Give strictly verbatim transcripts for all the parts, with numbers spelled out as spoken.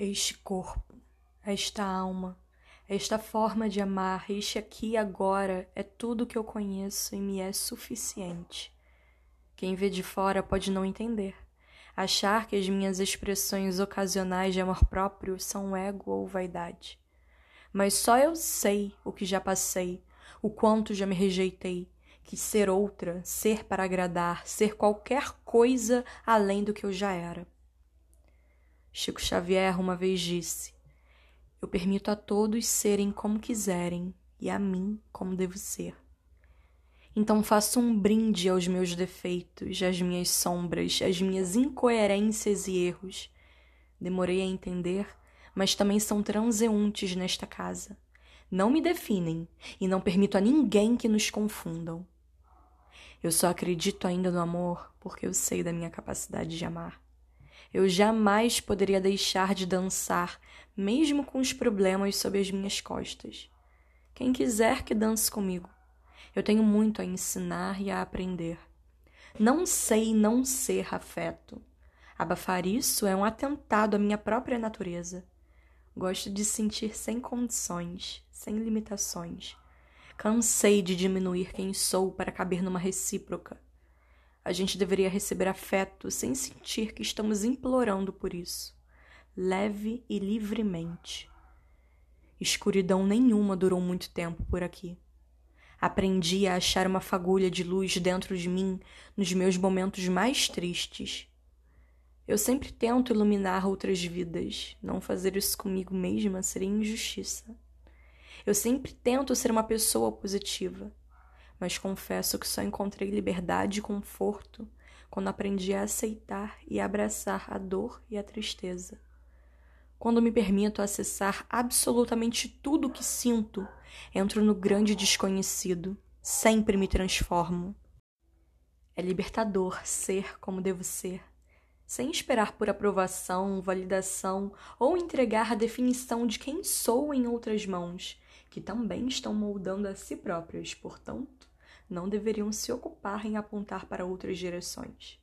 Este corpo, esta alma, esta forma de amar, este aqui e agora é tudo que eu conheço e me é suficiente. Quem vê de fora pode não entender, achar que as minhas expressões ocasionais de amor próprio são ego ou vaidade. Mas só eu sei o que já passei, o quanto já me rejeitei, que ser outra, ser para agradar, ser qualquer coisa além do que eu já era. Chico Xavier uma vez disse: eu permito a todos serem como quiserem e a mim como devo ser. Então faço um brinde aos meus defeitos, às minhas sombras, às minhas incoerências e erros. Demorei a entender, mas também são transeuntes nesta casa. Não me definem e não permito a ninguém que nos confundam. Eu só acredito ainda no amor porque eu sei da minha capacidade de amar. Eu jamais poderia deixar de dançar, mesmo com os problemas sob as minhas costas. Quem quiser que dance comigo. Eu tenho muito a ensinar e a aprender. Não sei não ser afeto. Abafar isso é um atentado à minha própria natureza. Gosto de sentir sem condições, sem limitações. Cansei de diminuir quem sou para caber numa recíproca. A gente deveria receber afeto sem sentir que estamos implorando por isso, leve e livremente. Escuridão nenhuma durou muito tempo por aqui. Aprendi a achar uma fagulha de luz dentro de mim nos meus momentos mais tristes. Eu sempre tento iluminar outras vidas. Não fazer isso comigo mesma seria injustiça. Eu sempre tento ser uma pessoa positiva. Mas confesso que só encontrei liberdade e conforto quando aprendi a aceitar e abraçar a dor e a tristeza. Quando me permito acessar absolutamente tudo o que sinto, entro no grande desconhecido, sempre me transformo. É libertador ser como devo ser, sem esperar por aprovação, validação ou entregar a definição de quem sou em outras mãos, que também estão moldando a si próprias, portanto, não deveriam se ocupar em apontar para outras direções.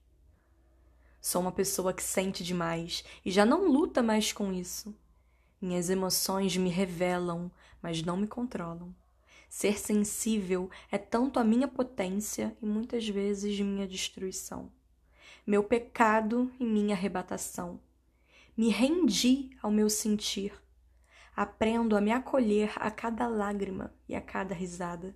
Sou uma pessoa que sente demais e já não luta mais com isso. Minhas emoções me revelam, mas não me controlam. Ser sensível é tanto a minha potência e muitas vezes minha destruição. Meu pecado e minha arrebatação. Me rendi ao meu sentir. Aprendo a me acolher a cada lágrima e a cada risada.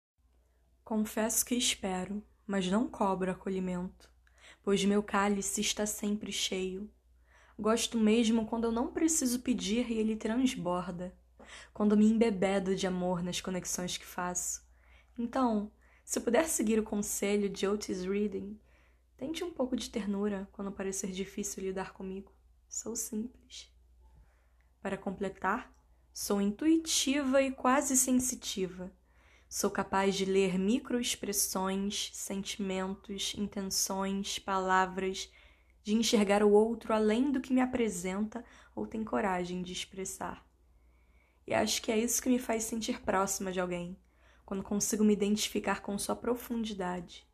Confesso que espero, mas não cobro acolhimento, pois meu cálice está sempre cheio. Gosto mesmo quando eu não preciso pedir e ele transborda, quando me embebedo de amor nas conexões que faço. Então, se eu puder seguir o conselho de Otis Redding, tente um pouco de ternura quando parecer difícil lidar comigo. Sou simples. Para completar, sou intuitiva e quase sensitiva. Sou capaz de ler microexpressões, sentimentos, intenções, palavras, de enxergar o outro além do que me apresenta ou tem coragem de expressar. E acho que é isso que me faz sentir próxima de alguém, quando consigo me identificar com sua profundidade.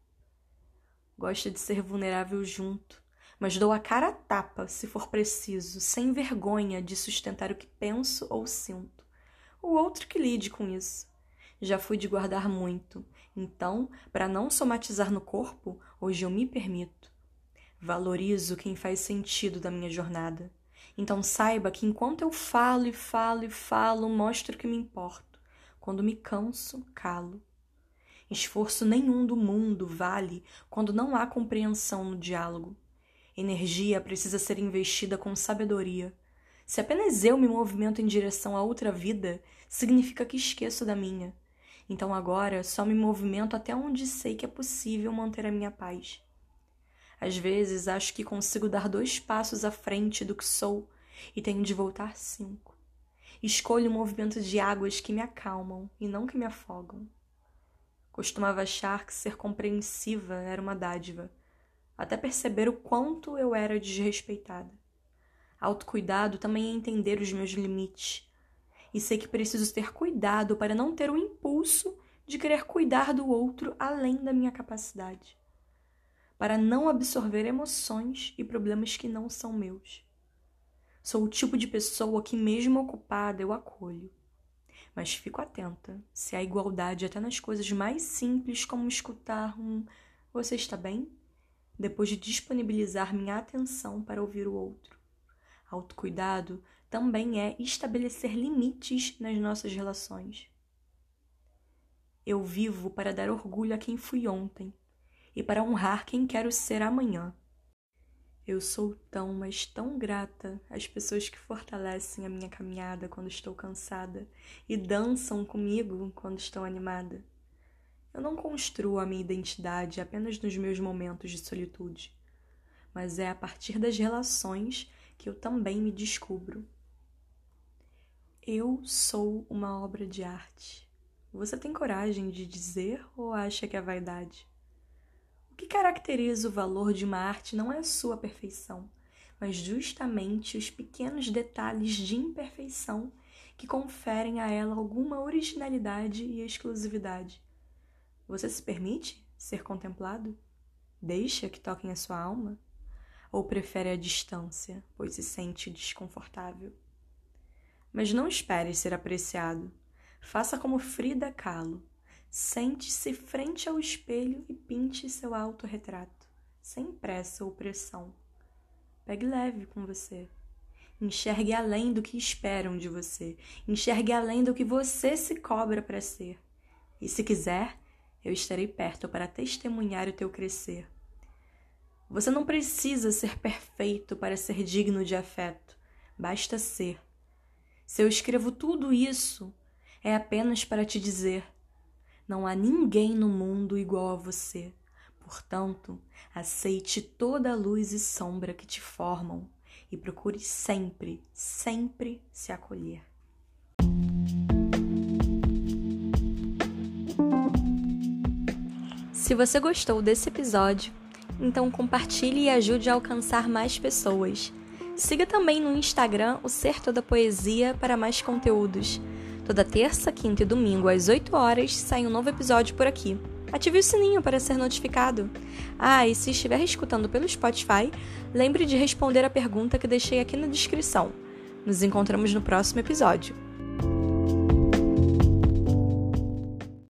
Gosto de ser vulnerável junto, mas dou a cara a tapa, se for preciso, sem vergonha de sustentar o que penso ou sinto. O outro que lide com isso. Já fui de guardar muito, então, para não somatizar no corpo, hoje eu me permito. Valorizo quem faz sentido da minha jornada. Então saiba que enquanto eu falo e falo e falo, mostro que me importo. Quando me canso, calo. Esforço nenhum do mundo vale quando não há compreensão no diálogo. Energia precisa ser investida com sabedoria. Se apenas eu me movimento em direção a outra vida, significa que esqueço da minha. Então agora só me movimento até onde sei que é possível manter a minha paz. Às vezes acho que consigo dar dois passos à frente do que sou e tenho de voltar cinco. Escolho o movimento de águas que me acalmam e não que me afogam. Costumava achar que ser compreensiva era uma dádiva, até perceber o quanto eu era desrespeitada. Autocuidado também é entender os meus limites. E sei que preciso ter cuidado para não ter o impulso de querer cuidar do outro além da minha capacidade. Para não absorver emoções e problemas que não são meus. Sou o tipo de pessoa que, mesmo ocupada, eu acolho. Mas fico atenta se há igualdade até nas coisas mais simples, como escutar um "você está bem?", depois de disponibilizar minha atenção para ouvir o outro. Autocuidado também é estabelecer limites nas nossas relações. Eu vivo para dar orgulho a quem fui ontem e para honrar quem quero ser amanhã. Eu sou tão, mas tão grata às pessoas que fortalecem a minha caminhada quando estou cansada e dançam comigo quando estou animada. Eu não construo a minha identidade apenas nos meus momentos de solitude, mas é a partir das relações que eu também me descubro. Eu sou uma obra de arte. Você tem coragem de dizer ou acha que é vaidade? O que caracteriza o valor de uma arte não é a sua perfeição, mas justamente os pequenos detalhes de imperfeição que conferem a ela alguma originalidade e exclusividade. Você se permite ser contemplado? Deixa que toquem a sua alma? Ou prefere a distância, pois se sente desconfortável? Mas não espere ser apreciado. Faça como Frida Kahlo. Sente-se frente ao espelho e pinte seu autorretrato, sem pressa ou pressão. Pegue leve com você. Enxergue além do que esperam de você. Enxergue além do que você se cobra para ser. E se quiser, eu estarei perto para testemunhar o teu crescer. Você não precisa ser perfeito para ser digno de afeto. Basta ser. Se eu escrevo tudo isso, é apenas para te dizer: não há ninguém no mundo igual a você. Portanto, aceite toda a luz e sombra que te formam e procure sempre, sempre se acolher. Se você gostou desse episódio, então compartilhe e ajude a alcançar mais pessoas. Siga também no Instagram o Ser Toda Poesia para mais conteúdos. Toda terça, quinta e domingo, às oito horas, sai um novo episódio por aqui. Ative o sininho para ser notificado. Ah, e se estiver escutando pelo Spotify, lembre de responder a pergunta que deixei aqui na descrição. Nos encontramos no próximo episódio.